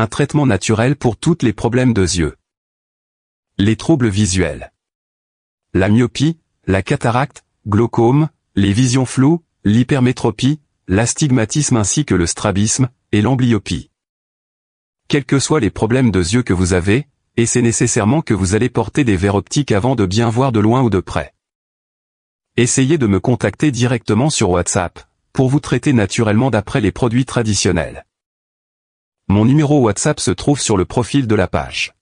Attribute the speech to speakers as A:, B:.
A: un traitement naturel pour tous les problèmes de yeux. Les troubles visuels. La myopie, la cataracte, glaucome, les visions floues, l'hypermétropie, l'astigmatisme ainsi que le strabisme, et l'amblyopie. Quels que soient les problèmes de yeux que vous avez, et c'est nécessairement que vous allez porter des verres optiques avant de bien voir de loin ou de près. Essayez de me contacter directement sur WhatsApp, pour vous traiter naturellement d'après les produits traditionnels. Mon numéro WhatsApp se trouve sur le profil de la page.